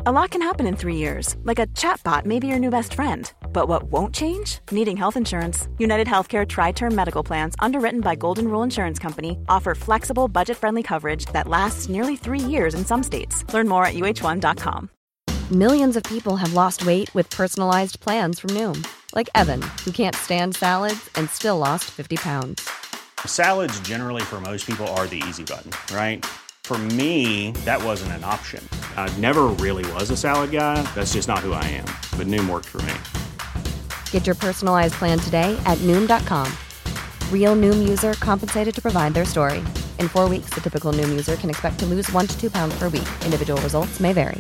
A lot can happen in 3 years, like a chatbot may be your new best friend. But what won't change? Needing health insurance. United Healthcare Tri-Term Medical Plans, underwritten by Golden Rule Insurance Company, offer flexible, budget-friendly coverage that lasts nearly 3 years in some states. Learn more at uh1.com. Millions of people have lost weight with personalized plans from Noom. Like Evan, who can't stand salads and still lost 50 pounds. Salads generally for most people are the easy button, right? For me, that wasn't an option. I never really was a salad guy. That's just not who I am. But Noom worked for me. Get your personalized plan today at Noom.com. Real Noom user compensated to provide their story. In 4 weeks, the typical Noom user can expect to lose 1 to 2 pounds per week. Individual results may vary.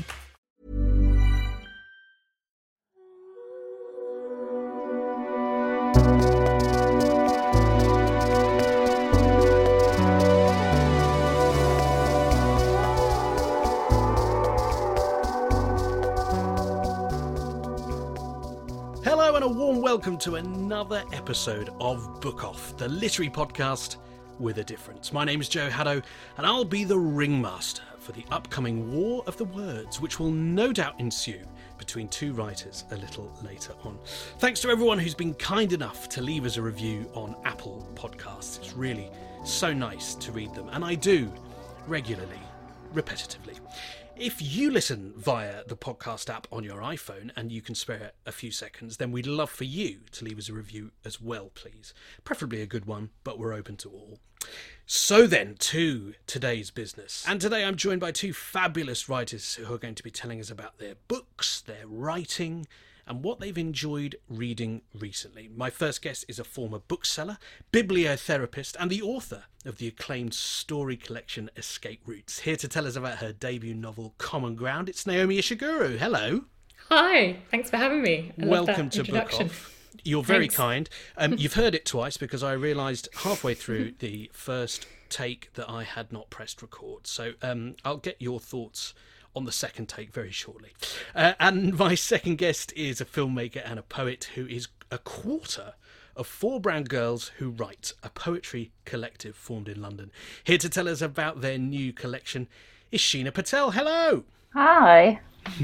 Hello and a warm welcome to another episode of Book Off, the literary podcast with a difference. My name's Joe Haddo and I'll be the ringmaster for the upcoming War of the Words, which will no doubt ensue between two writers a little later on. Thanks to everyone who's been kind enough to leave us a review on Apple Podcasts. It's really so nice to read them, and I do regularly, repetitively. If you listen via the podcast app on your iPhone and you can spare a few seconds, then we'd love for you to leave us a review as well, please. Preferably a good one, but we're open to all. So then, to today's business. And today I'm joined by two fabulous writers who are going to be telling us about their books, their writing, and what they've enjoyed reading recently. My first guest is a former bookseller, bibliotherapist, and the author of the acclaimed story collection Escape Routes. Here to tell us about her debut novel, Common Ground, it's Naomi Ishiguro. Hello. Hi, thanks for having me. Welcome to Book Off. You're very kind. You've heard it twice because I realised halfway through the first take that I had not pressed record. So I'll get your thoughts on the second take very shortly. And my second guest is a filmmaker and a poet who is a quarter of Four Brown Girls Who Write, a poetry collective formed in London. Here to tell us about their new collection is Sheena Patel. Hello. Hi.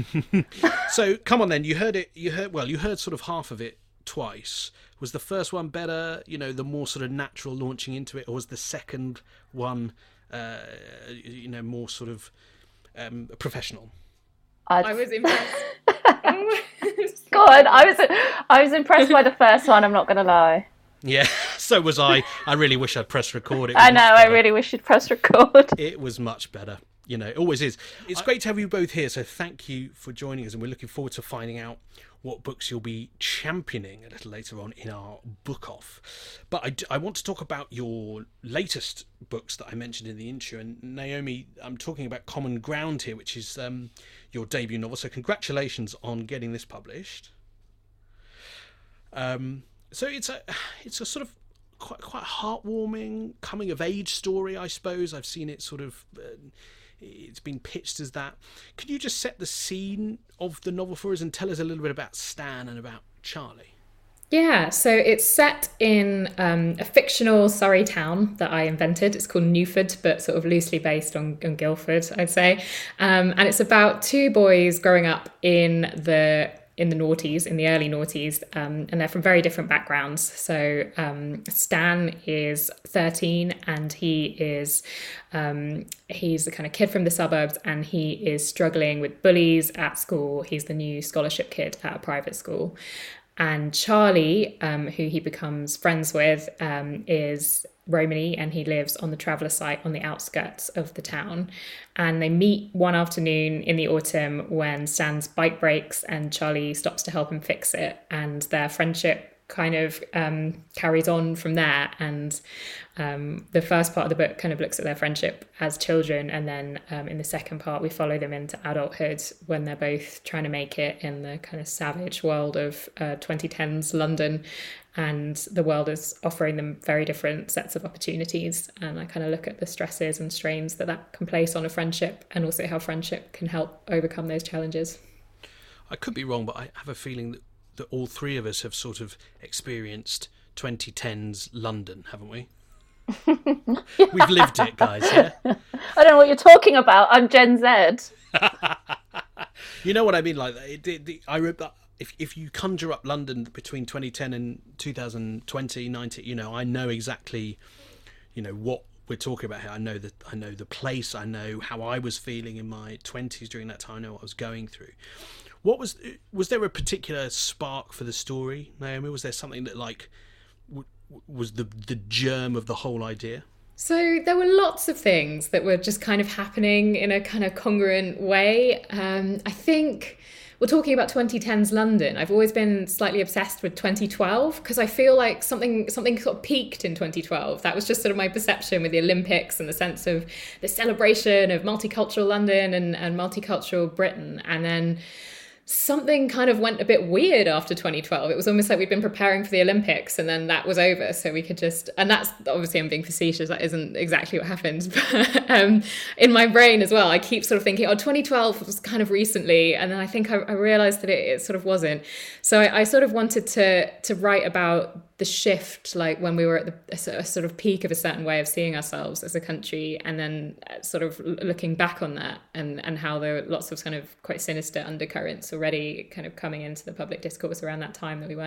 So come on then, you heard sort of half of it twice. Was the first one better, the more sort of natural launching into it, or was the second one more sort of professional? I was impressed. God, I was impressed by the first one, I'm not going to lie. Yeah, so was I. I really wish I'd pressed record. I know, I really wish you'd press record. It was much better. It always is. It's great to have you both here, so thank you for joining us, and we're looking forward to finding out what books you'll be championing a little later on in our Book Off. But I want to talk about your latest books that I mentioned in the intro. And Naomi, I'm talking about Common Ground here, which is your debut novel. So congratulations on getting this published. So it's a sort of quite heartwarming coming of age story, I suppose. I've seen it sort of. It's been pitched as that. Could you just set the scene of the novel for us and tell us a little bit about Stan and about Charlie? Yeah, so it's set in a fictional Surrey town that I invented. It's called Newford, but sort of loosely based on Guildford, I'd say. And it's about two boys growing up in the noughties, in the early noughties, and they're from very different backgrounds. So Stan is 13 and he's the kind of kid from the suburbs, and he is struggling with bullies at school. He's the new scholarship kid at a private school. And Charlie, who he becomes friends with, is Romany, and he lives on the traveller site on the outskirts of the town. And they meet one afternoon in the autumn when Stan's bike breaks and Charlie stops to help him fix it, and their friendship kind of carries on from there. And the first part of the book kind of looks at their friendship as children, and then in the second part we follow them into adulthood when they're both trying to make it in the kind of savage world of 2010s London, and the world is offering them very different sets of opportunities. And I kind of look at the stresses and strains that can place on a friendship, and also how friendship can help overcome those challenges. I could be wrong, but I have a feeling that all three of us have sort of experienced 2010s London, haven't we? We've lived it, guys, yeah? I don't know what you're talking about. I'm Gen Z. You know what I mean? Like, I wrote that. If you conjure up London between 2010 and 2020, 90, you know, I know exactly, you know, what we're talking about here. I know the place. I know how I was feeling in my 20s during that time. I know what I was going through. What was there a particular spark for the story, Naomi? Was there something that like was the germ of the whole idea? So there were lots of things that were just kind of happening in a kind of congruent way. I think we're talking about 2010's London. I've always been slightly obsessed with 2012 because I feel like something sort of peaked in 2012. That was just sort of my perception with the Olympics and the sense of the celebration of multicultural London and multicultural Britain. And then something kind of went a bit weird after 2012. It was almost like we'd been preparing for the Olympics and then that was over. So we could just, and that's obviously, I'm being facetious, that isn't exactly what happened. But in my brain as well, I keep sort of thinking, 2012 was kind of recently. And then I think I realized that it sort of wasn't. So I sort of wanted to write about the shift, like when we were at a sort of peak of a certain way of seeing ourselves as a country, and then sort of looking back on that and how there were lots of kind of quite sinister undercurrents already kind of coming into the public discourse around that time that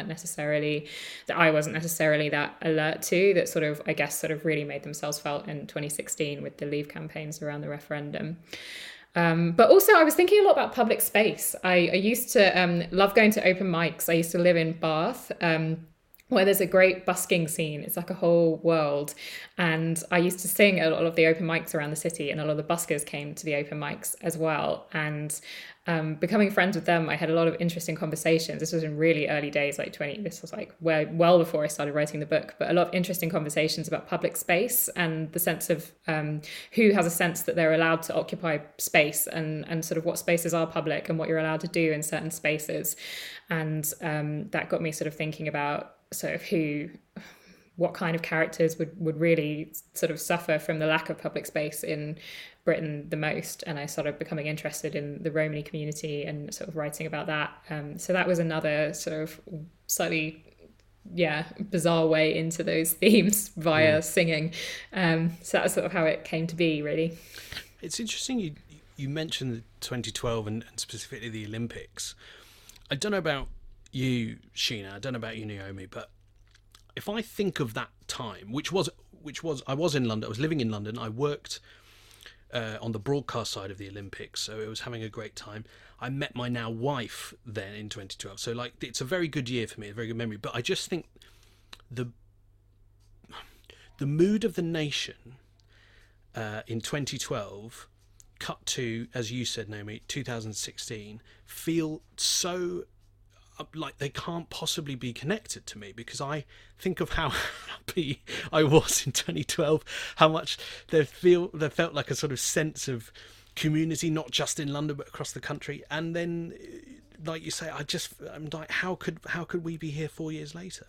I wasn't necessarily that alert to, that sort of, I guess, sort of really made themselves felt in 2016 with the Leave campaigns around the referendum. But also I was thinking a lot about public space. I used to love going to open mics. I used to live in Bath, where there's a great busking scene. It's like a whole world. And I used to sing at a lot of the open mics around the city, and a lot of the buskers came to the open mics as well. And becoming friends with them, I had a lot of interesting conversations. This was in really early days, this was like well before I started writing the book, but a lot of interesting conversations about public space and the sense of who has a sense that they're allowed to occupy space, and sort of what spaces are public and what you're allowed to do in certain spaces. And that got me sort of thinking about sort of what kind of characters would really sort of suffer from the lack of public space in Britain the most. And I started becoming interested in the Romani community and sort of writing about that. So that was another sort of slightly, bizarre way into those themes via singing. So that was sort of how it came to be, really. It's interesting you mentioned 2012 and specifically the Olympics. I don't know about you, Sheena, I don't know about you, Naomi, but if I think of that time, which was I was in London, I was living in London, I worked on the broadcast side of the Olympics, so it was having a great time. I met my now wife then in 2012, so like it's a very good year for me, a very good memory. But I just think the mood of the nation in 2012 cut to, as you said, Naomi, 2016, feel so like they can't possibly be connected to me, because I think of how happy I was in 2012, how much there felt like a sort of sense of community, not just in London but across the country. And then, like you say, I'm like, how could we be here 4 years later?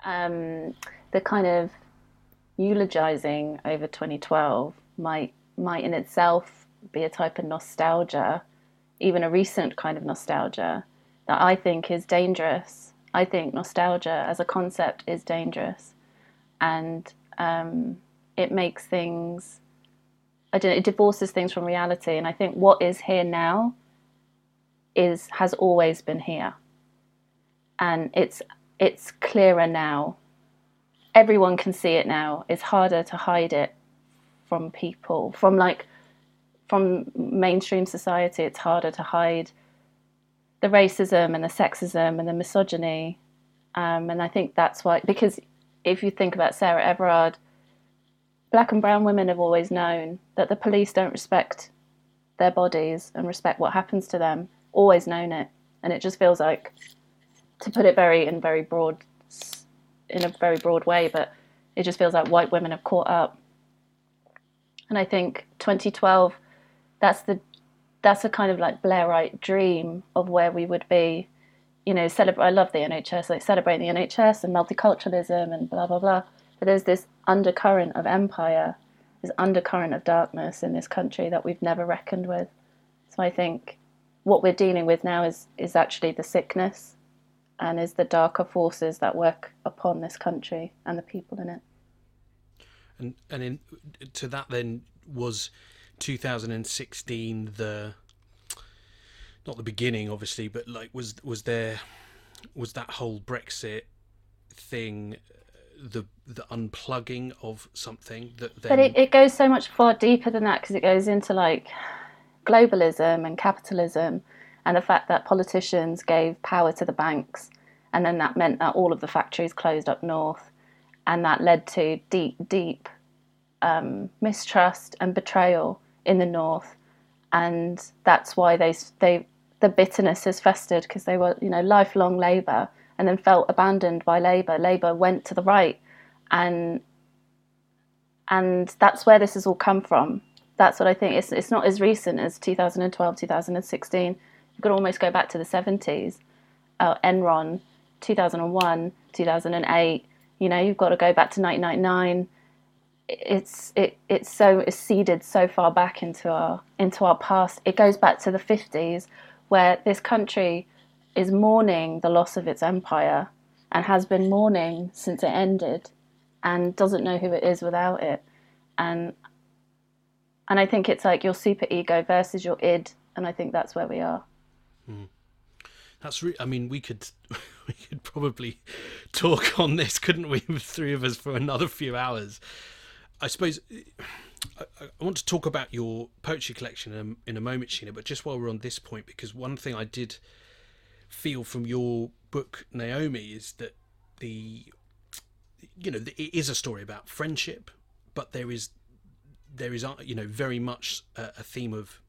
The kind of eulogizing over 2012 might in itself be a type of nostalgia, even a recent kind of nostalgia, that I think is dangerous. I think nostalgia as a concept is dangerous, and it makes things, it divorces things from reality. And I think what is here now has always been here, and it's clearer now. Everyone can see it now. It's harder to hide it from people, from mainstream society. It's harder to hide the racism and the sexism and the misogyny. And I think that's why, because if you think about Sarah Everard, black and brown women have always known that the police don't respect their bodies and respect what happens to them. Always known it. And it just feels like, to put it in a very broad way, but it just feels like white women have caught up. And I think 2012, that's a kind of like Blairite dream of where we would be, you know, I love the NHS, like celebrating the NHS and multiculturalism and blah, blah, blah. But there's this undercurrent of empire, this undercurrent of darkness in this country that we've never reckoned with. So I think what we're dealing with now is actually the sickness, and is the darker forces that work upon this country and the people in it. And to that then, was 2016 not the beginning, obviously, but like was that whole Brexit thing the unplugging of something that then... But it goes so much far deeper than that, because it goes into like globalism and capitalism and the fact that politicians gave power to the banks, and then that meant that all of the factories closed up north, and that led to deep mistrust and betrayal in the north, and that's why the bitterness has festered, because they were, lifelong Labour, and then felt abandoned by Labour. Labour went to the right, and that's where this has all come from. That's what I think. It's not as recent as 2012, 2016. You could almost go back to the 70s. Enron, 2001, 2008. You've got to go back to 1999. It's seeded so far back into our past. It goes back to the 50s, where this country is mourning the loss of its empire and has been mourning since it ended, and doesn't know who it is without it. And I think it's like your super ego versus your id, and I think that's where we are. That's I mean, we could probably talk on this, couldn't we, the three of us, for another few hours. I suppose I want to talk about your poetry collection in a moment, Sheena, but just while we're on this point, because one thing I did feel from your book, Naomi, is that it is a story about friendship, but there is very much a theme of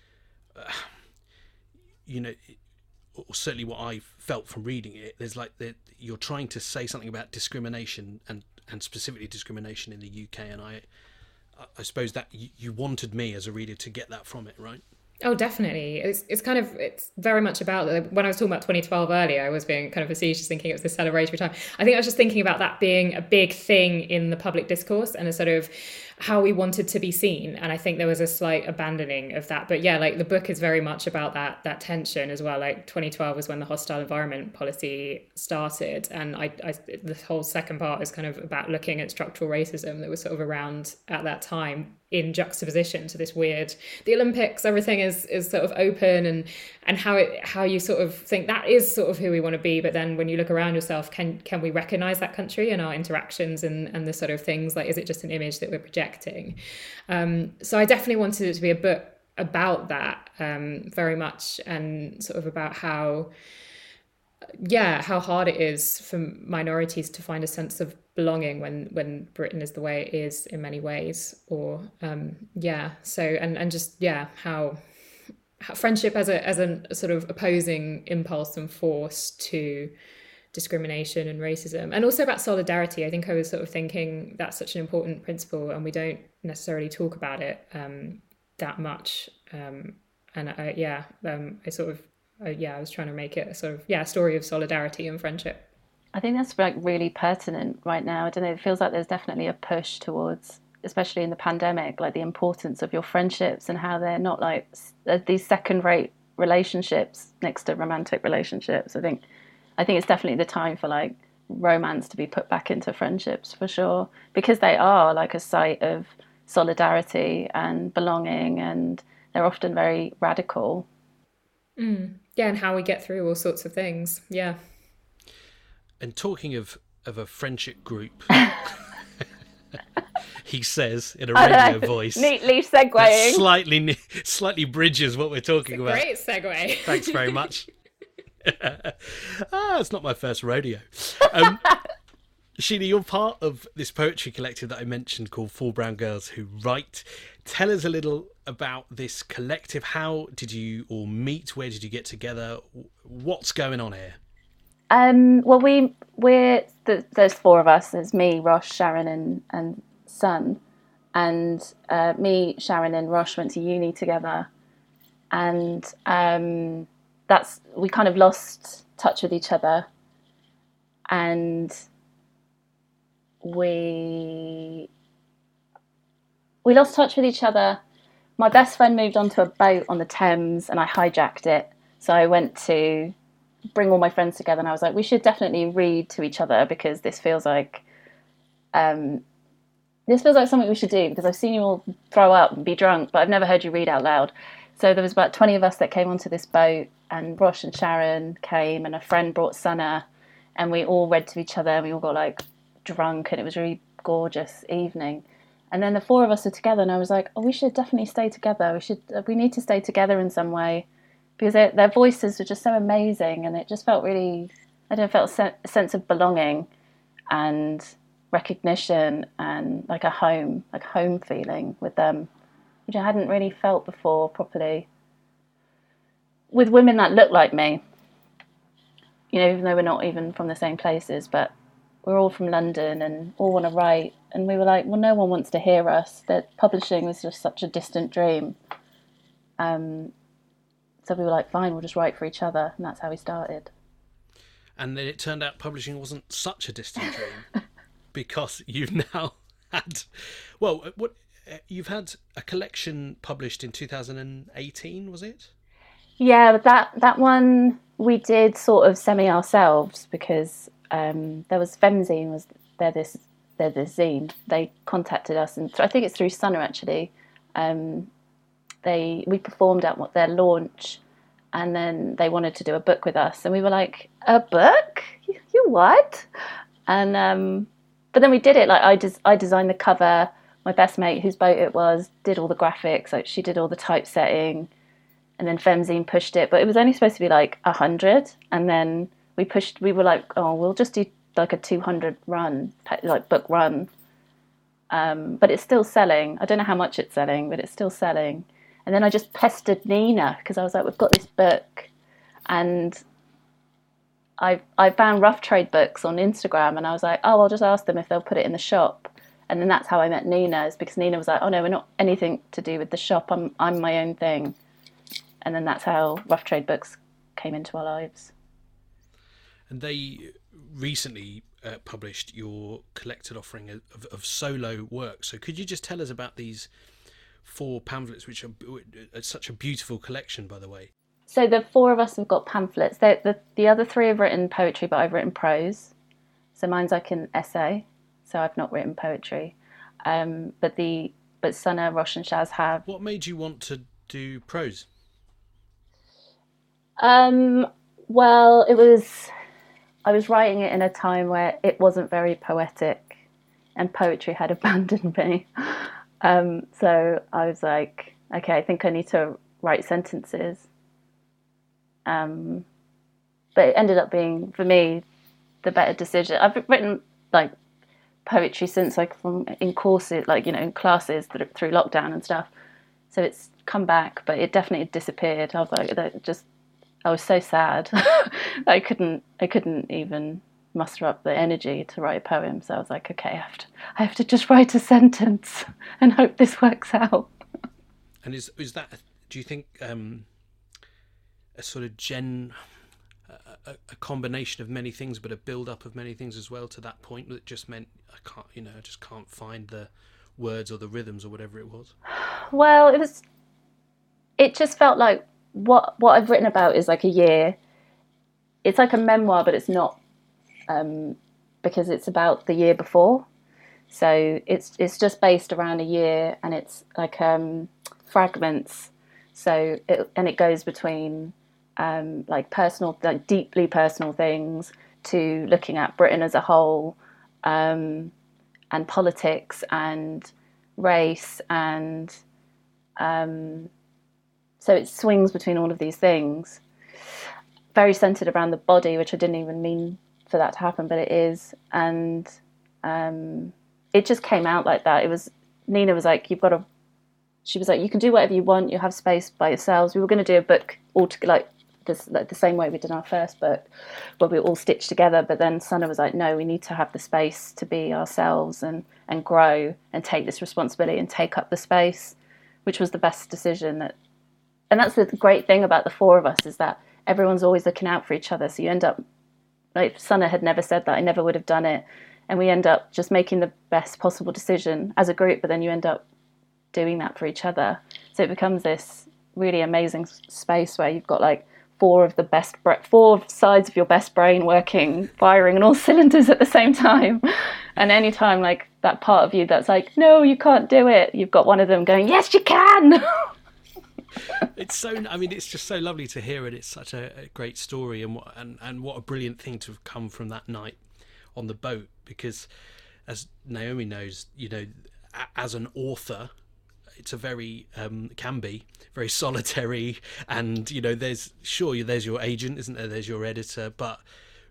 or certainly what I felt from reading it, there's like that you're trying to say something about discrimination and specifically discrimination in the UK, and I suppose that you wanted me as a reader to get that from it, right? Oh, definitely. It's very much about, when I was talking about 2012 earlier, I was being kind of facetious, thinking it was this celebratory time. I think I was just thinking about that being a big thing in the public discourse and a sort of how we wanted to be seen. And I think there was a slight abandoning of that. But yeah, like the book is very much about that tension as well. Like 2012 was when the hostile environment policy started. And the whole second part is kind of about looking at structural racism that was sort of around at that time, in juxtaposition to this weird, the Olympics, everything is sort of open, and how you sort of think that is sort of who we want to be. But then when you look around yourself, can we recognize that country in our interactions and the sort of things, like, is it just an image that we're projecting? So I definitely wanted it to be a book about that, very much, and sort of about how hard it is for minorities to find a sense of belonging when Britain is the way it is in many ways, or how friendship as a sort of opposing impulse and force to discrimination and racism, and also about solidarity. I think I was sort of thinking that's such an important principle, and we don't necessarily talk about it that much. I was trying to make it a sort of a story of solidarity and friendship. I think that's like really pertinent right now. I don't know, it feels like there's definitely a push towards, especially in the pandemic, like the importance of your friendships and how they're not like these second-rate relationships next to romantic relationships. I think it's definitely the time for like romance to be put back into friendships, for sure, because they are like a site of solidarity and belonging, and they're often very radical. Yeah, and how we get through all sorts of things. Yeah. And talking of a friendship group, he says in a radio voice, neatly segueing, slightly bridges what we're talking about. Great segue. Thanks very much. It's not my first rodeo. Sheena, you're part of this poetry collective that I mentioned called Four Brown Girls Who Write. Tell us a little about this collective. How did you all meet? Where did you get together? What's going on here? Well, there's four of us. There's me, Rosh, Sharon, and Sun. And me, Sharon, and Rosh went to uni together. And we kind of lost touch with each other. And we lost touch with each other. My best friend moved onto a boat on the Thames, and I hijacked it. So I went to bring all my friends together, and I was like, we should definitely read to each other, because this feels like something we should do, because I've seen you all throw up and be drunk, but I've never heard you read out loud. So there was about 20 of us that came onto this boat, and Rosh and Sharon came, and a friend brought Sana, and we all read to each other, and we all got like drunk, and it was a really gorgeous evening. And then the four of us are together, and I was like, oh, we should definitely stay together. We need to stay together in some way, because their voices were just so amazing, and it just felt really, I don't know, felt a sense of belonging and recognition and like a home feeling with them, which I hadn't really felt before properly with women that look like me. You know, even though we're not even from the same places, but we're all from London and all want to write. And we were like, well, no one wants to hear us. That publishing was just such a distant dream. So we were like, fine, we'll just write for each other. And that's how we started. And then it turned out publishing wasn't such a distant dream because you've now had, well, you've had a collection published in 2018, was it? Yeah, but that one we did sort of semi ourselves, because there was Femzine, they're this zine. They contacted us, and I think it's through Sana actually. We performed at their launch, and then they wanted to do a book with us, and we were like, a book? You what? And but then we did it. Like I designed the cover. My best mate, whose boat it was, did all the graphics. Like she did all the typesetting, and then Femzine pushed it. But it was only supposed to be like 100, and then we were like, oh, we'll just do like a 200 run, like book run. But it's still selling. I don't know how much it's selling, but it's still selling. And then I just pestered Nina, because I was like, we've got this book, and I found Rough Trade Books on Instagram, and I was like, oh, I'll just ask them if they'll put it in the shop. And then that's how I met Nina, is because Nina was like, oh no, we're not anything to do with the shop. I'm my own thing. And then that's how Rough Trade Books came into our lives. And they recently published your collected offering of solo work. So could you just tell us about these 4 pamphlets, which are such a beautiful collection, by the way? So the 4 of us have got pamphlets. The other 3 have written poetry, but I've written prose. So mine's like an essay. So I've not written poetry. But Sana, Rosh and Shaz have. What made you want to do prose? Well, I was writing it in a time where it wasn't very poetic, and poetry had abandoned me. So I was like, okay, I think I need to write sentences. But it ended up being, for me, the better decision. I've written like poetry since, like in courses, like, you know, in classes through lockdown and stuff. So it's come back, but it definitely disappeared. I was like, I was so sad. I couldn't even muster up the energy to write a poem. So I was like, okay, I have to just write a sentence and hope this works out. And is that, do you think, a sort of a combination of many things, but a build-up of many things as well to that point that just meant I just can't find the words or the rhythms or whatever it was? Well, it just felt like what I've written about is like a year. It's like a memoir, but it's not, because it's about the year before. So it's just based around a year, and it's like fragments. So it goes between like personal, like deeply personal things, to looking at Britain as a whole, and politics and race, and so it swings between all of these things. Very centered around the body, which I didn't even mean for that to happen, but it is. And it just came out like that. Nina was like, she was like, you can do whatever you want. You have space by yourselves. We were going to do a book all like the same way we did our first book, where we were all stitched together. But then Sana was like, no, we need to have the space to be ourselves and grow and take this responsibility and take up the space, which was the best decision. And that's the great thing about the 4 of us, is that everyone's always looking out for each other. So you end up, like, Sana had never said that, I never would have done it. And we end up just making the best possible decision as a group, but then you end up doing that for each other. So it becomes this really amazing space where you've got like 4 sides of your best brain working, firing on all cylinders at the same time. And anytime like that part of you that's like, no, you can't do it, you've got one of them going, yes, you can. It's so. I mean, it's just so lovely to hear it. It's such a great story, and what a brilliant thing to have come from that night on the boat. Because, as Naomi knows, as an author, it's a very can be very solitary, and there's your agent, isn't there? There's your editor, but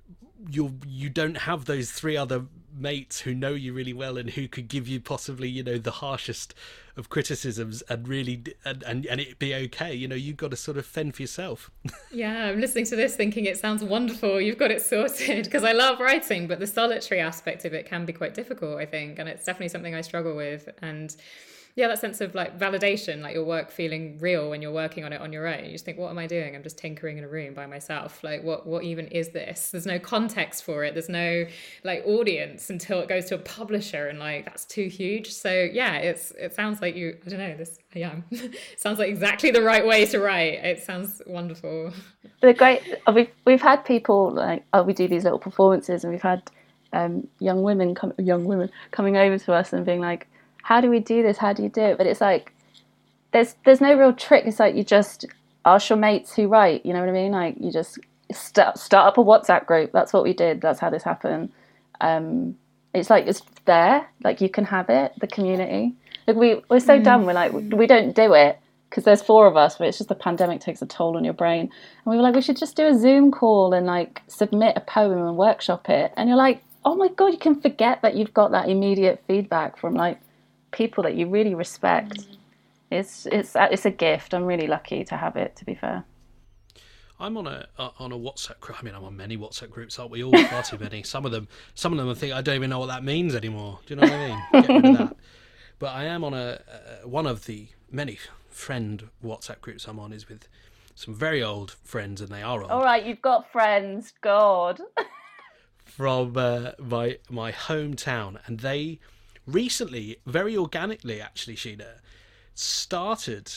you don't have those three other mates who know you really well and who could give you possibly the harshest of criticisms and really and it be okay. You've got to sort of fend for yourself. Yeah, I'm listening to this thinking it sounds wonderful, you've got it sorted, because I love writing, but the solitary aspect of it can be quite difficult, I think, and it's definitely something I struggle with. And yeah, that sense of like validation, like your work feeling real when you're working on it on your own. You just think, what am I doing? I'm just tinkering in a room by myself. Like, what even is this? There's no context for it. There's no like audience until it goes to a publisher, and like that's too huge. So yeah, it sounds like you. I don't know. Sounds like exactly the right way to write. It sounds wonderful. The great. We've had people like we do these little performances, and we've had young women coming over to us and being like, how do we do this? How do you do it? But it's like, there's no real trick. It's like you just ask your mates who write, you know what I mean? Like you just start up a WhatsApp group. That's what we did. That's how this happened. It's like, it's there. Like you can have it, the community. Like we're so dumb. We're like, we don't do it because there's 4 of us, but it's just the pandemic takes a toll on your brain. And we were like, we should just do a Zoom call and like submit a poem and workshop it. And you're like, oh my God, you can forget that you've got that immediate feedback from like people that you really respect. It's a gift. I'm really lucky to have it, to be fair. I'm on a WhatsApp group. I mean, I'm on many WhatsApp groups, aren't we all? Far too many. Some of them I think I don't even know what that means anymore. Do you know what I mean? Get rid of that. But I am on one of the many friend WhatsApp groups I'm on is with some very old friends, and they are old. All right, you've got friends, God. From my hometown, and they recently, very organically actually, Sheena, started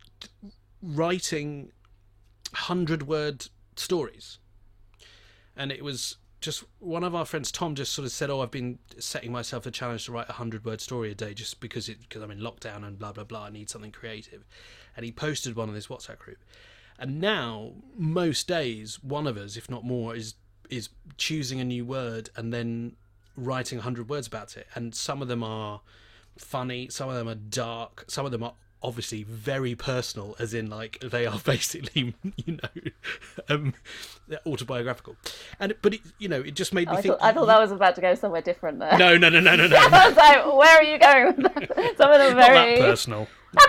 writing 100-word stories. And it was just one of our friends, Tom, just sort of said, I've been setting myself a challenge to write a 100-word story a day just because I'm in lockdown and blah, blah, blah, I need something creative. And he posted one on this WhatsApp group. And now, most days, one of us, if not more, is choosing a new word and then writing 100 words about it. And some of them are funny, some of them are dark, some of them are obviously very personal, as in like they are basically autobiographical. But it just made me think. I thought that was about to go somewhere different there. No. I was like, where are you going with that? Some of them are very not that personal.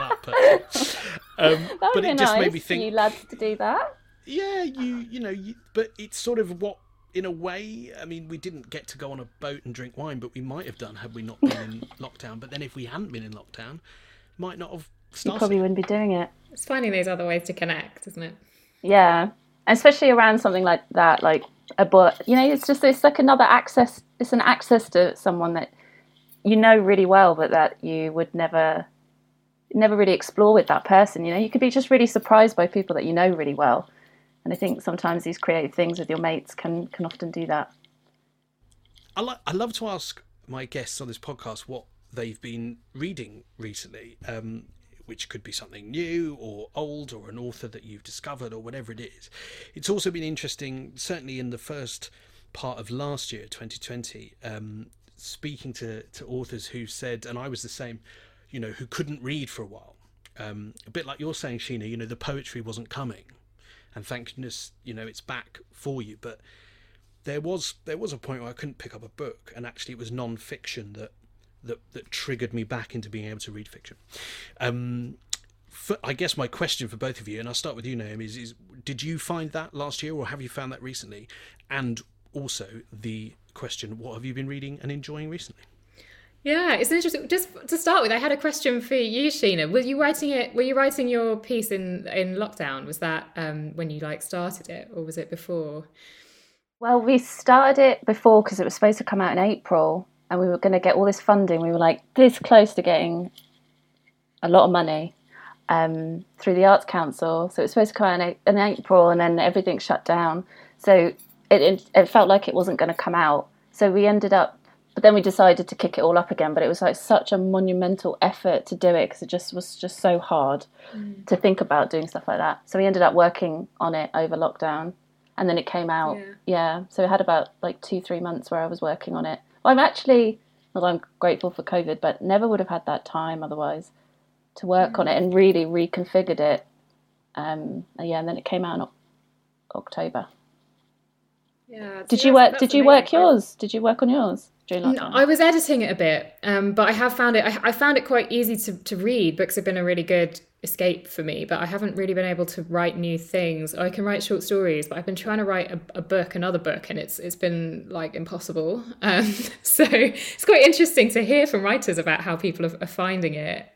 But it just made me think, you lads to do that. Yeah, but it's sort of what, in a way, I mean, we didn't get to go on a boat and drink wine, but we might have done had we not been in lockdown. But then if we hadn't been in lockdown, might not have started. You probably wouldn't be doing it. It's finding those other ways to connect, isn't it? Yeah, especially around something like that, like a book. It's like another access. It's an access to someone that you know really well, but that you would never really explore with that person. You could be just really surprised by people that you know really well. And I think sometimes these creative things with your mates can often do that. I love to ask my guests on this podcast what they've been reading recently, which could be something new or old or an author that you've discovered or whatever it is. It's also been interesting, certainly in the first part of last year, 2020, speaking to authors who said, and I was the same, who couldn't read for a while. A bit like you're saying, Sheena, the poetry wasn't coming. And thank goodness, it's back for you. But there was a point where I couldn't pick up a book, and actually it was non-fiction that triggered me back into being able to read fiction. I guess my question for both of you, and I'll start with you, Naomi, is did you find that last year, or have you found that recently? And also the question, what have you been reading and enjoying recently? Yeah, it's interesting. Just to start with, I had a question for you, Sheena. Were you writing your piece in lockdown? Was that when you started it, or was it before? Well, we started it before because it was supposed to come out in April, and we were going to get all this funding. We were like this close to getting a lot of money through the Arts Council. So it was supposed to come out in April, and then everything shut down. So it felt like it wasn't going to come out. So we ended up But then we decided to kick it all up again. But it was like such a monumental effort to do it because it was just so hard to think about doing stuff like that. So we ended up working on it over lockdown, and then it came out. Yeah. So we had about like 2-3 months where I was working on it. Well, I'm grateful for COVID, but never would have had that time otherwise to work on it and really reconfigured it. And then it came out in October. Yeah. Did you work yours? Did you work on yours during lockdown? No, I was editing it a bit, but I have found it. I found it quite easy to read. Books have been a really good escape for me, but I haven't really been able to write new things. I can write short stories, but I've been trying to write another book, and it's been like impossible. So it's quite interesting to hear from writers about how people are finding it.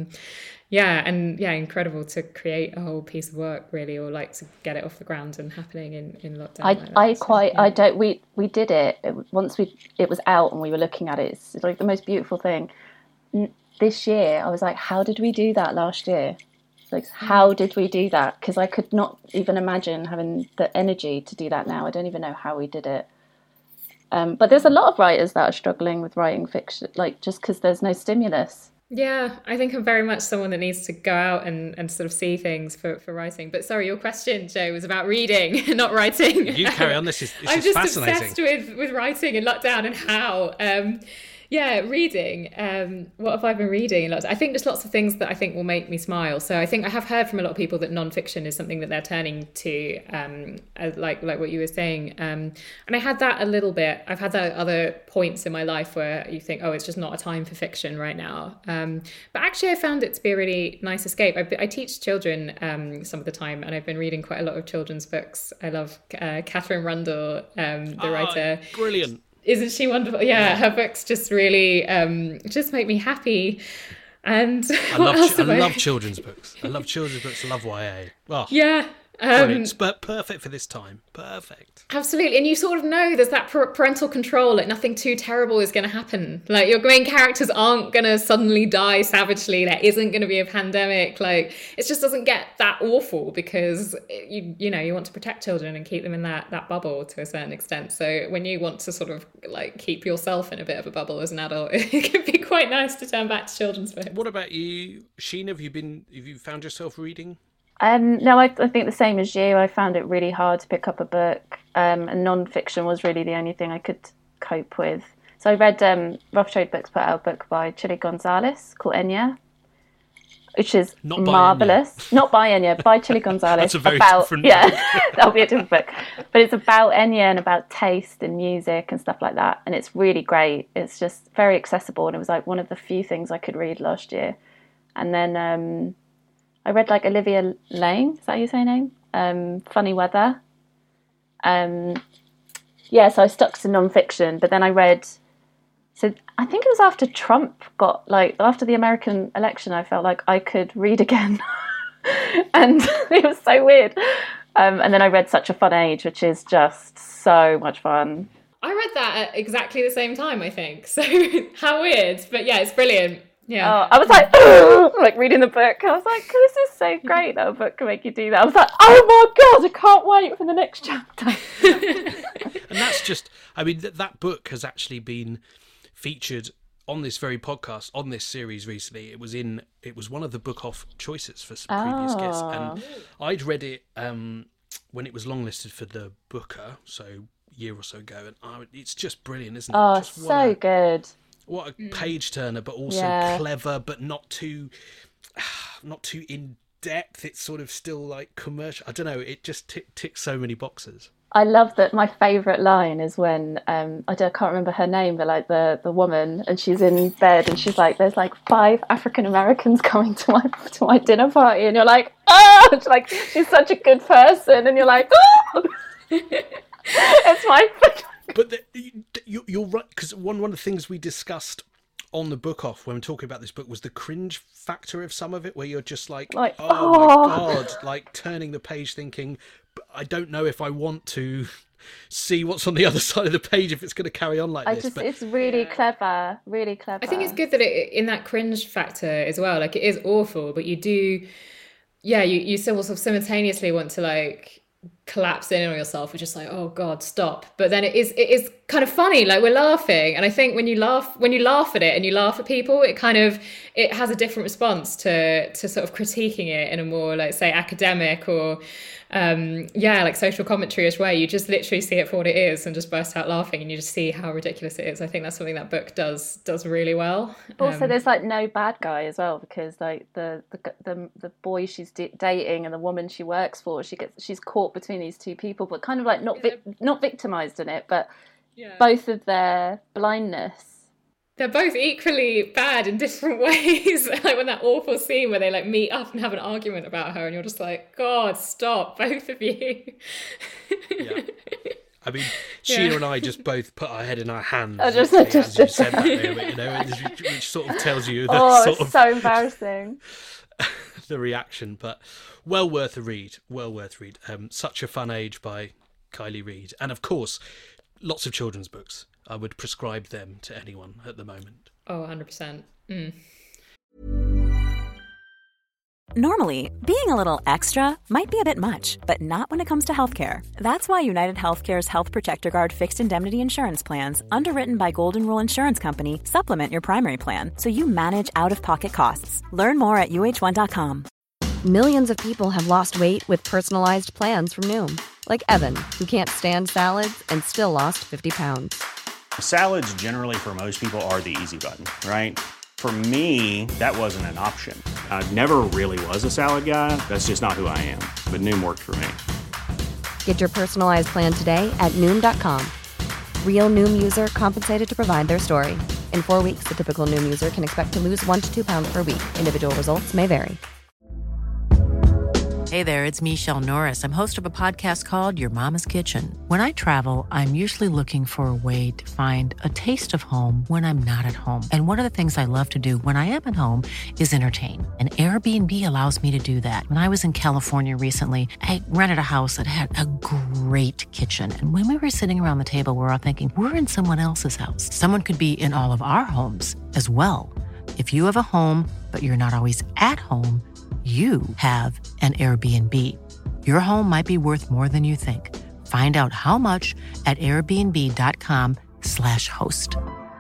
Incredible to create a whole piece of work, really, or like to get it off the ground and happening in lockdown. We did it once it was out and we were looking at it. It's like the most beautiful thing. This year, I was like, how did we do that last year? Like, how did we do that? Because I could not even imagine having the energy to do that now. I don't even know how we did it. But there's a lot of writers that are struggling with writing fiction, like just because there's no stimulus. Yeah, I think I'm very much someone that needs to go out and sort of see things for writing. But sorry, your question, Joe, was about reading, not writing. You carry on. This is I'm just fascinating. obsessed with writing in lockdown and how. Reading. What have I been reading? I think there's lots of things that I think will make me smile. So I think I have heard from a lot of people that non-fiction is something that they're turning to, like what you were saying. And I had that a little bit. I've had that at other points in my life where you think, oh, it's just not a time for fiction right now. But actually, I found it to be a really nice escape. I teach children some of the time, and I've been reading quite a lot of children's books. I love Catherine Rundle, the writer. Brilliant. Isn't she wonderful? Yeah, her books just really just make me happy. And I love children's books. I love YA. Oh, yeah. Brilliant. But perfect for this time. Perfect. Absolutely. And you sort of know there's that parental control, like nothing too terrible is going to happen. Like your main characters aren't going to suddenly die savagely. There isn't going to be a pandemic. Like it just doesn't get that awful because you want to protect children and keep them in that bubble to a certain extent. So when you want to sort of like keep yourself in a bit of a bubble as an adult, it can be quite nice to turn back to children's books. What about you, Sheena? Have you found yourself reading? No, I think the same as you. I found it really hard to pick up a book, and non-fiction was really the only thing I could cope with. So I read Rough Trade Books put out a book by Chile Gonzalez called Enya, which is marvellous. Not by Enya, by Chile Gonzalez. That's a very different book. Yeah, that'll be a different book. But it's about Enya and about taste and music and stuff like that. And it's really great. It's just very accessible. And it was like one of the few things I could read last year. And then I read like Olivia Lane, is that how you say her name? Funny Weather. So I stuck to non-fiction, but then I read, so I think it was after Trump after the American election, I felt like I could read again. And it was so weird. And then I read Such a Fun Age, which is just so much fun. I read that at exactly the same time, I think. So how weird, but yeah, it's brilliant. Yeah, I was like reading the book. I was like, this is so great that a book can make you do that. I was like, oh my God, I can't wait for the next chapter. And that's just, I mean, that book has actually been featured on this very podcast, on this series recently. It was one of the Book Off choices for some previous guests. And I'd read it when it was longlisted for the Booker, so a year or so ago. And it's just brilliant, isn't it? Oh, so good. What a page turner, but also clever, but not too in depth. It's sort of still like commercial. I don't know. It just ticks so many boxes. I love that. My favourite line is when I can't remember her name, but like the woman, and she's in bed and she's like, "There's like 5 African Americans coming to my dinner party," and you're like, "Oh!" It's like she's such a good person, and you're like, "Oh!" It's my. But you're right, because one of the things we discussed on the Book Off when talking about this book was the cringe factor of some of it, where you're just like oh my God, like turning the page thinking, I don't know if I want to see what's on the other side of the page if it's going to carry on like this. It's really clever, really clever. I think it's good that it in that cringe factor as well. Like it is awful, but you do, you still sort of simultaneously want to like collapse in on yourself. We're just like, oh God, stop. But then it is kind of funny, like we're laughing. And I think when you laugh at it and you laugh at people, it has a different response to sort of critiquing it in a more, like, say, academic or like social commentary-ish way. You just literally see it for what it is and just burst out laughing, and you just see how ridiculous it is. I think that's something that book does really well. Also, there's like no bad guy as well, because like the boy she's dating and the woman she works for, she's caught between these two people, but kind of like not victimized in it, but both of their blindness. They're both equally bad in different ways. Like when that awful scene where they like meet up and have an argument about her, and you're just like, God, stop, both of you. Yeah. I mean, Sheena and I just both put our head in our hands as you said that there, but, which sort of tells you it's so embarrassing. The reaction, but well worth a read. Such a Fun Age by Kiley Reid, and of course, lots of children's books. I would prescribe them to anyone at the moment. Oh, 100%. Normally, being a little extra might be a bit much, but not when it comes to healthcare. That's why United Healthcare's Health Protector Guard fixed indemnity insurance plans, underwritten by Golden Rule Insurance Company, supplement your primary plan so you manage out-of-pocket costs. Learn more at uh1.com. Millions of people have lost weight with personalized plans from Noom. Like Evan, who can't stand salads and still lost 50 pounds. Salads generally for most people are the easy button, right? For me, that wasn't an option. I never really was a salad guy. That's just not who I am. But Noom worked for me. Get your personalized plan today at Noom.com. Real Noom user compensated to provide their story. In 4 weeks, the typical Noom user can expect to lose 1 to 2 pounds per week. Individual results may vary. Hey there, it's Michelle Norris. I'm host of a podcast called Your Mama's Kitchen. When I travel, I'm usually looking for a way to find a taste of home when I'm not at home. And one of the things I love to do when I am at home is entertain. And Airbnb allows me to do that. When I was in California recently, I rented a house that had a great kitchen. And when we were sitting around the table, we were all thinking, we're in someone else's house. Someone could be in all of our homes as well. If you have a home, but you're not always at home, you have an Airbnb. Your home might be worth more than you think. Find out how much at airbnb.com/host.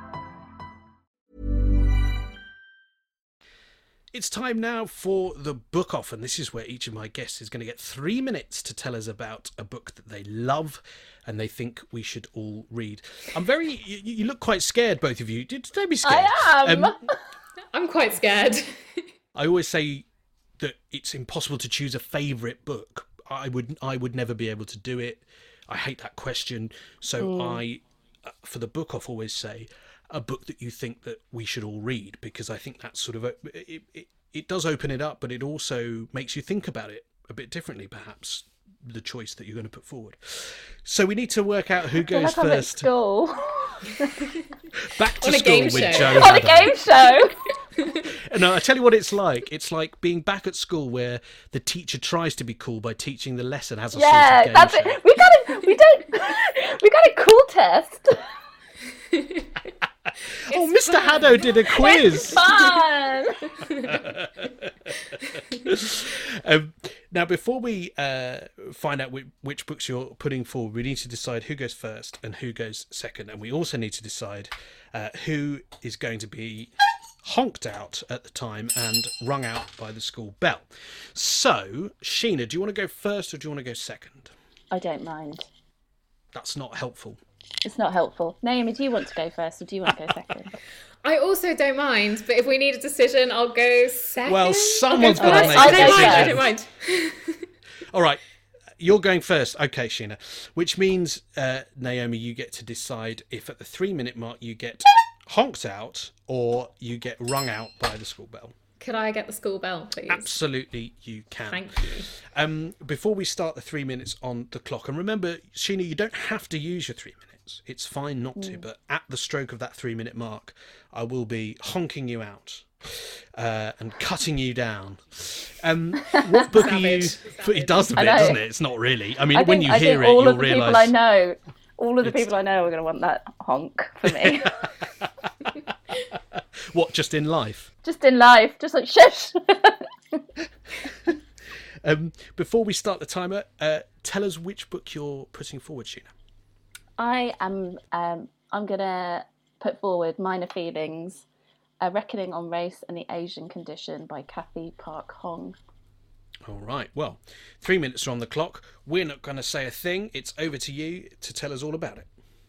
It's time now for the book off, and this is where each of my guests is going to get 3 minutes to tell us about a book that they love and they think we should all read. You look quite scared, both of you. Don't be scared. I am. I'm quite scared. I always say that it's impossible to choose a favourite book. I would never be able to do it. I hate that question. So I, for the book off, always say a book that you think that we should all read, because I think that's sort of it does open it up, but it also makes you think about it a bit differently, perhaps, the choice that you're going to put forward. So we need to work out who goes first. Back to school with Joe. On a game show. No, I tell you what it's like. It's like being back at school where the teacher tries to be cool by teaching the lesson as a sort of game that's show. it. We got a cool test. Oh, Mr. Haddo did a quiz. It's fun. Now, before we find out which books you're putting forward, we need to decide who goes first and who goes second. And we also need to decide who is going to be honked out at the time and rung out by the school bell. So, Sheena, do you want to go first or do you want to go second? I don't mind. That's not helpful. It's not helpful. Naomi, do you want to go first or do you want to go second? I also don't mind, but if we need a decision, I'll go second. Well, someone's got to make a a decision. I don't mind. All right, you're going first. Okay, Sheena. Which means, Naomi, you get to decide if at the 3-minute mark you get honked out or you get rung out by the school bell. Could I get the school bell, please? Absolutely, you can. Thank you. Before we start the 3 minutes on the clock, and remember, Sheena, you don't have to use your 3 minutes. It's fine not to, but at the stroke of that 3-minute mark, I will be honking you out and cutting you down. What book are you? It does a bit, doesn't it? It's not really. I mean, when you hear it, you'll realise. All of the people I know are going to want that honk for me. What, just in life? Just in life, just like shush. Before we start the timer, tell us which book you're putting forward, Sheena. I'm going to put forward Minor Feelings, A Reckoning on Race and the Asian Condition by Cathy Park Hong. All right. Well, 3 minutes are on the clock. We're not going to say a thing. It's over to you to tell us all about it.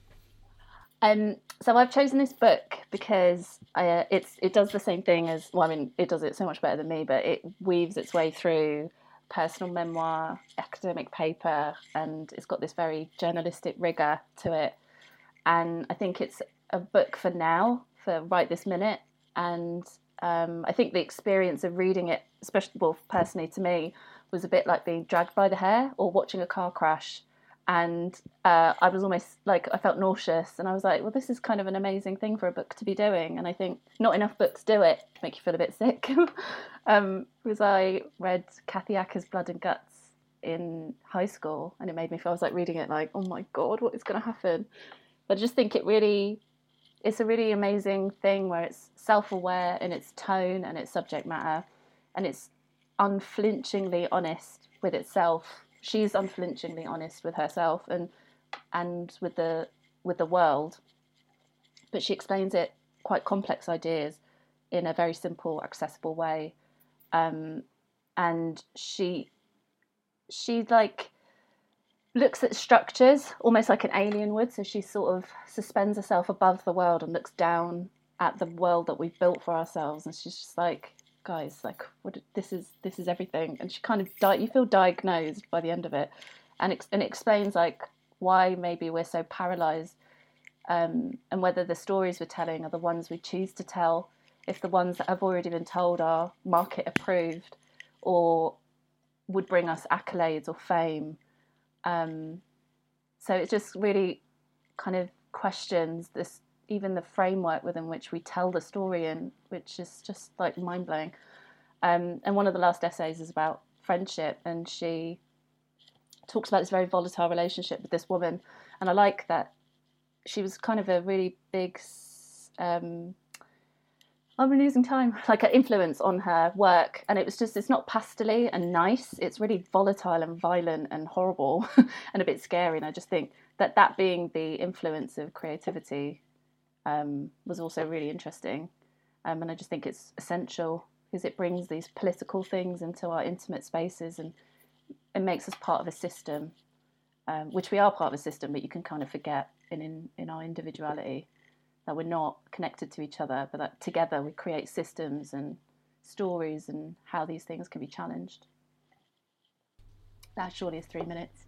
So I've chosen this book because it does the same thing as, well, I mean, it does it so much better than me, but it weaves its way through personal memoir, academic paper, and it's got this very journalistic rigour to it. And I think it's a book for now, for right this minute. And I think the experience of reading it, especially, well, personally to me, was a bit like being dragged by the hair or watching a car crash. And I was almost like, I felt nauseous, and I was like, well, this is kind of an amazing thing for a book to be doing. And I think not enough books do it to make you feel a bit sick. Because I read Kathy Acker's Blood and Guts in high school, and it made me feel, I was like reading it like, oh my God, what is going to happen? But I just think it's a really amazing thing where it's self-aware in its tone and its subject matter, and it's unflinchingly honest with itself. She's unflinchingly honest with herself and with the world, but she explains it quite complex ideas in a very simple, accessible way, and she like looks at structures almost like an alien would. So she sort of suspends herself above the world and looks down at the world that we've built for ourselves, and she's just like, guys, like, what, this is everything. And she kind of you feel diagnosed by the end of it, and it explains like why maybe we're so paralyzed, and whether the stories we're telling are the ones we choose to tell, if the ones that have already been told are market approved or would bring us accolades or fame. So it just really kind of questions this, even the framework within which we tell the story in, which is just like mind-blowing. And one of the last essays is about friendship, and she talks about this very volatile relationship with this woman. And I like that she was kind of a really big, I'm losing time, like an influence on her work. And it was just, it's not pastely and nice, it's really volatile and violent and horrible and a bit scary. And I just think that being the influence of creativity was also really interesting. And I just think it's essential because it brings these political things into our intimate spaces, and it makes us part of a system, which we are part of a system, but you can kind of forget in our individuality that we're not connected to each other, but that together we create systems and stories and how these things can be challenged. That surely is 3 minutes.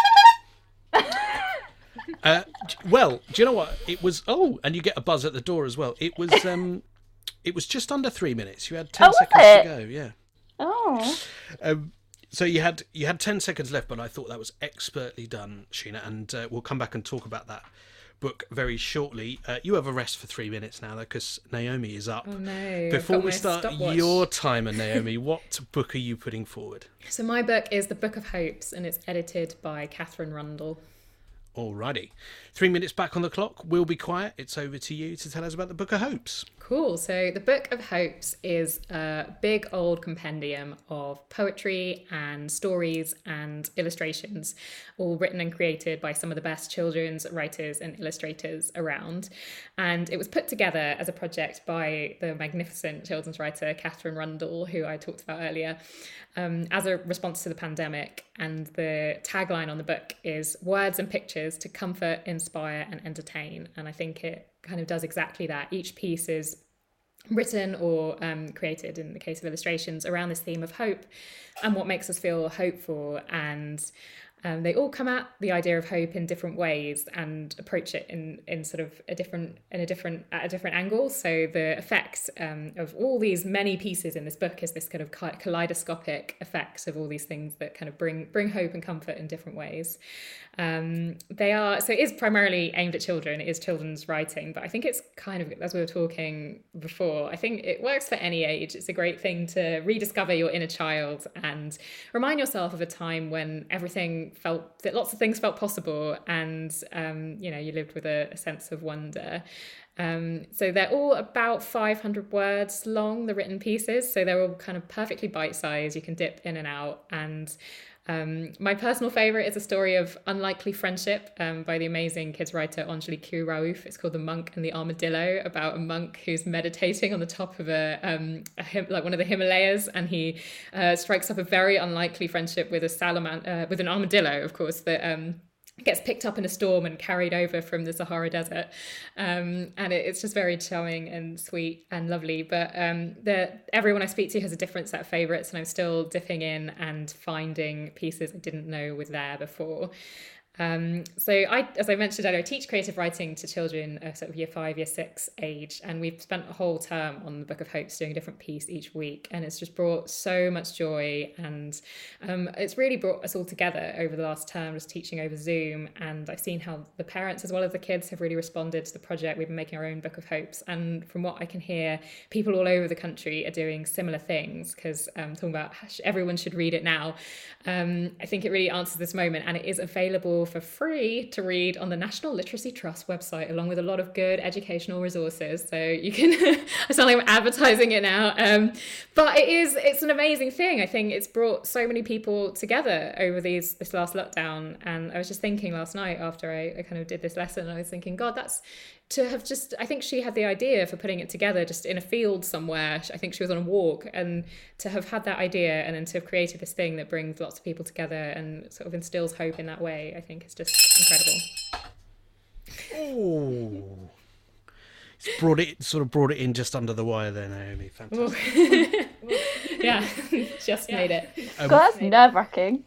Well, do you know what? It was, and you get a buzz at the door as well. It was just under 3 minutes. You had 10 seconds to go, yeah. Oh. So you had 10 seconds left, but I thought that was expertly done, Sheena, and we'll come back and talk about that book very shortly. You have a rest for 3 minutes now, though, because Naomi is up. Oh no! Before we start your timer, Naomi, what book are you putting forward? So my book is The Book of Hopes, and it's edited by Katherine Rundell. Alrighty. 3 minutes back on the clock. We'll be quiet. It's over to you to tell us about The Book of Hopes. Cool. So The Book of Hopes is a big old compendium of poetry and stories and illustrations, all written and created by some of the best children's writers and illustrators around. And it was put together as a project by the magnificent children's writer Katherine Rundell, who I talked about earlier, as a response to the pandemic. And the tagline on the book is "Words and pictures to comfort, inspire and entertain." And I think it kind of does exactly that. Each piece is written or created, in the case of illustrations, around this theme of hope and what makes us feel hopeful. And they all come at the idea of hope in different ways and approach it in sort of a different angle. So the effects of all these many pieces in this book is this kind of kaleidoscopic effects of all these things that kind of bring hope and comfort in different ways. It is primarily aimed at children. It is children's writing, but I think it's kind of, as we were talking before, I think it works for any age. It's a great thing to rediscover your inner child and remind yourself of a time when everything felt that lots of things felt possible, and you lived with a sense of wonder. So they're all about 500 words long, the written pieces. So they're all kind of perfectly bite-sized. You can dip in and out. And my personal favourite is a story of unlikely friendship by the amazing kids writer Anjali Q. Raouf. It's called The Monk and the Armadillo, about a monk who's meditating on the top of one of the Himalayas, and he strikes up a very unlikely friendship with with an armadillo, of course, that gets picked up in a storm and carried over from the Sahara Desert. And it's just very charming and sweet and lovely. But everyone I speak to has a different set of favourites, and I'm still dipping in and finding pieces I didn't know were there before. So as I mentioned earlier, I teach creative writing to children sort of year 5, year 6 age, and we've spent a whole term on the Book of Hopes doing a different piece each week, and it's just brought so much joy, and it's really brought us all together over the last term, just teaching over Zoom. And I've seen how the parents as well as the kids have really responded to the project. We've been making our own Book of Hopes, and from what I can hear, people all over the country are doing similar things, because talking about everyone should read it now. I think it really answers this moment, and it is available for free to read on the National Literacy Trust website, along with a lot of good educational resources. So you can I sound like I'm advertising it now, but it's an amazing thing. I think it's brought so many people together over this last lockdown. And I was just thinking last night after I kind of did this lesson, I was thinking, God, that's to have just, I think she had the idea for putting it together just in a field somewhere. I think she was on a walk, and to have had that idea and then to have created this thing that brings lots of people together and sort of instills hope in that way, I think is just incredible. Oh, it's brought it in just under the wire there, Naomi. Fantastic. Yeah, just made it. That's nerve-wracking.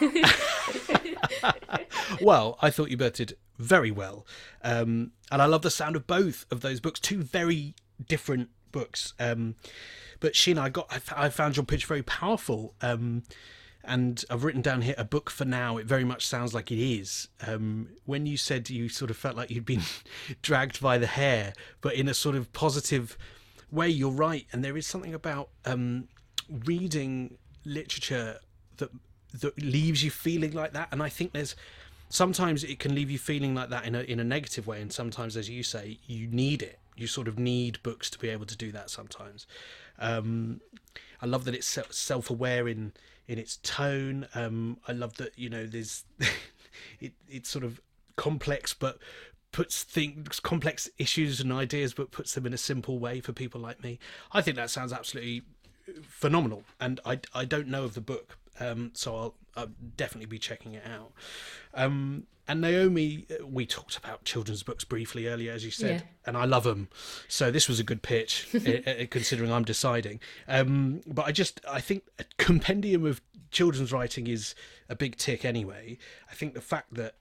Well, I thought you both did very well. And I love the sound of both of those books, two very different books. But Sheena, I found your pitch very powerful. And I've written down here, a book for now. It very much sounds like it is. When you said you sort of felt like you'd been dragged by the hair, but in a sort of positive way, you're right. And there is something about reading literature that leaves you feeling like that. And I think sometimes it can leave you feeling like that in a negative way. And sometimes, as you say, you need it. You sort of need books to be able to do that sometimes. I love that it's self-aware in its tone. I love that, there's it's sort of complex, but puts complex issues and ideas, but puts them in a simple way for people like me. I think that sounds absolutely phenomenal, and I don't know of the book, so I'll definitely be checking it out. And Naomi, we talked about children's books briefly earlier, as you said, and I love them. So this was a good pitch, considering I'm deciding. But I think a compendium of children's writing is a big tick anyway. I think the fact that,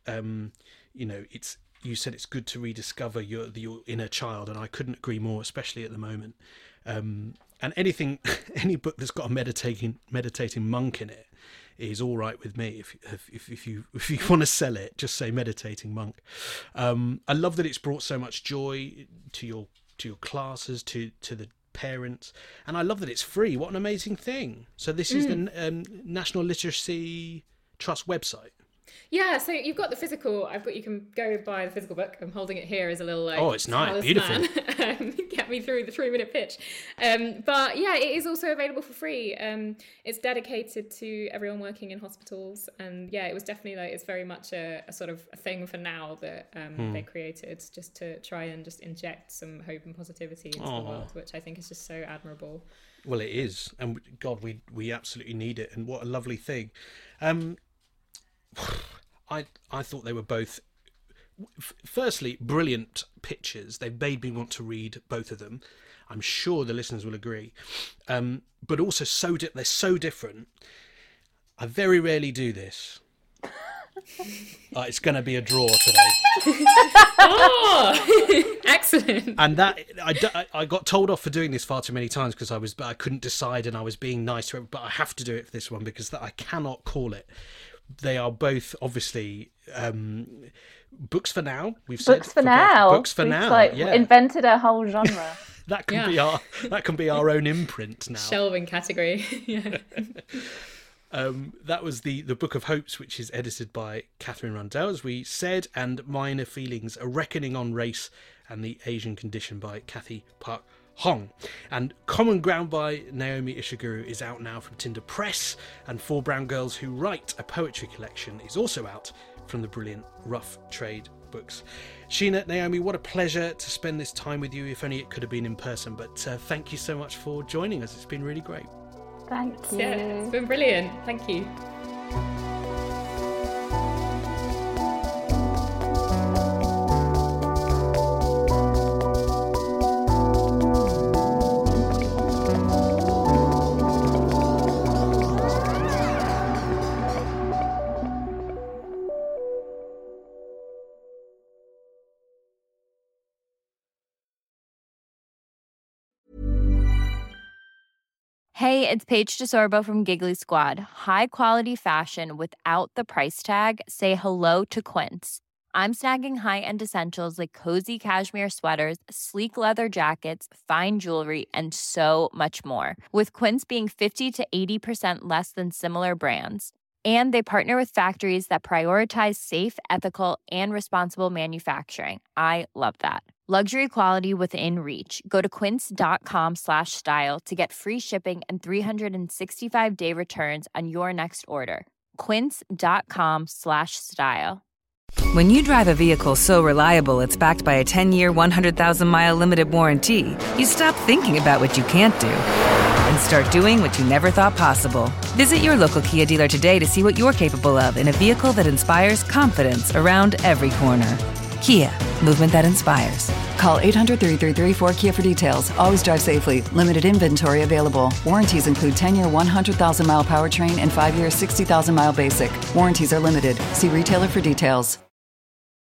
you said it's good to rediscover your inner child, and I couldn't agree more, especially at the moment. And any book that's got a meditating monk in it is all right with me. If you want to sell it, just say meditating monk. I love that it's brought so much joy to your classes, to the parents, and I love that it's free. What an amazing thing! So this is the National Literacy Trust website. Yeah, so you've got the physical. You can go buy the physical book. I'm holding it here as a little it's nice, beautiful. Get me through the 3-minute pitch. But yeah, it is also available for free. It's dedicated to everyone working in hospitals, and yeah, it was definitely it's very much a sort of a thing for now that they created just to try and just inject some hope and positivity into the world, which I think is just so admirable. Well, it is, and God, we absolutely need it, and what a lovely thing. I thought they were both, firstly, brilliant pictures. They made me want to read both of them. I'm sure the listeners will agree. But also they're so different. I very rarely do this. It's going to be a draw today. Oh, excellent. And that I got told off for doing this far too many times because I couldn't decide and I was being nice to it. But I have to do it for this one because I cannot call it. They are both obviously books for now. We've said books for now. Books for now. Invented a whole genre. That can be our own imprint now. Shelving category. Yeah. That was the Book of Hopes, which is edited by Catherine Rundell, as we said, and Minor Feelings, A Reckoning on Race and the Asian Condition by Kathy Park Hong. And Common Ground by Naomi Ishiguro is out now from Tinder Press, and Four Brown Girls Who Write, a poetry collection, is also out from the brilliant Rough Trade Books. Sheena, Naomi, what a pleasure to spend this time with you. If only it could have been in person, but thank you so much for joining us. It's been really great. Thank you. Yeah, it's been brilliant. Thank you. Hey, it's Paige DeSorbo from Giggly Squad. High quality fashion without the price tag. Say hello to Quince. I'm snagging high-end essentials like cozy cashmere sweaters, sleek leather jackets, fine jewelry, and so much more. With Quince being 50 to 80% less than similar brands. And they partner with factories that prioritize safe, ethical, and responsible manufacturing. I love that. Luxury quality within reach. Go to quince.com/style to get free shipping and 365-day returns on your next order. Quince.com/style. When you drive a vehicle so reliable it's backed by a 10-year, 100,000-mile limited warranty, you stop thinking about what you can't do and start doing what you never thought possible. Visit your local Kia dealer today to see what you're capable of in a vehicle that inspires confidence around every corner. Kia, movement that inspires. Call 800-333-4KIA for details. Always drive safely. Limited inventory available. Warranties include 10-year 100,000-mile powertrain and 5-year 60,000-mile basic. Warranties are limited. See retailer for details.